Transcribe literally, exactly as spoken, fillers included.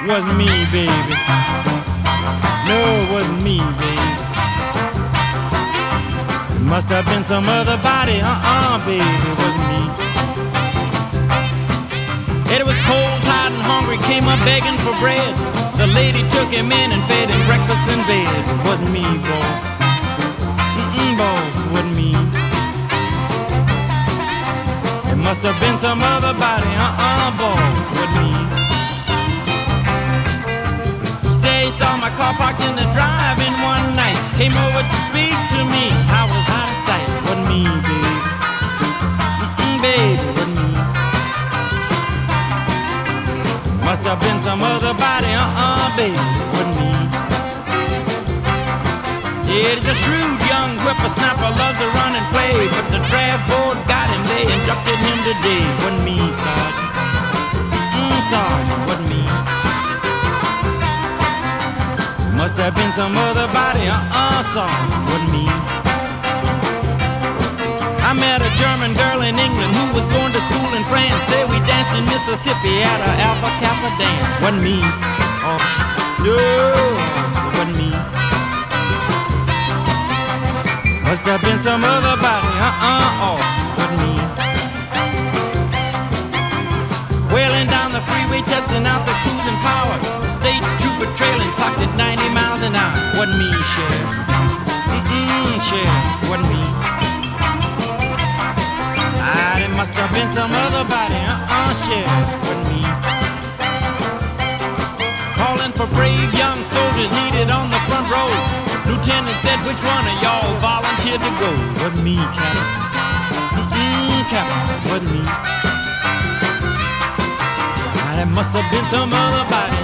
Wasn't me, baby. No, it wasn't me, baby. It must have been some other body. Uh-uh, baby, it wasn't me. It was cold, hot, and hungry, came up begging for bread. The lady took him in and fed him breakfast in bed. It wasn't me, boss. Mm-mm, boss, it wasn't me. It must have been some other body. Uh-uh, boss, it wasn't me. He said he saw my car parked in the drive-in one night. Came over to speak to me. I was out of sight. It wasn't me, baby. Mm-mm, baby, it wasn't me. Must have been some other body, uh-uh, baby, wasn't me. Yeah, he's a shrewd young whippersnapper, loves to run and play, but the draft board got him, they inducted him today. Wasn't me, Sergeant. Mm-mm, Sergeant, wasn't me. Must have been some other body, uh-uh, Sergeant, wasn't me. I met a German girl in England who was going to school in France. Say we danced in Mississippi at a Alpha Kappa dance. Wasn't me. Oh, no, it wasn't me. Must have been some other body. Uh-uh, oh, wasn't me. Wailing down the freeway, testing out the cruising power. State trooper trailing, clocked at ninety miles an hour. Wasn't me, Sheriff. Mm-mm, Sheriff, wasn't me. Ah, it must have been some other body, uh-uh, Sheriff, wasn't me. Calling for brave young soldiers needed on the front row. Lieutenant said, which one of y'all volunteered to go? Wasn't me, Captain. Mm-mm, Captain, wasn't me. Ah, it must have been some other body,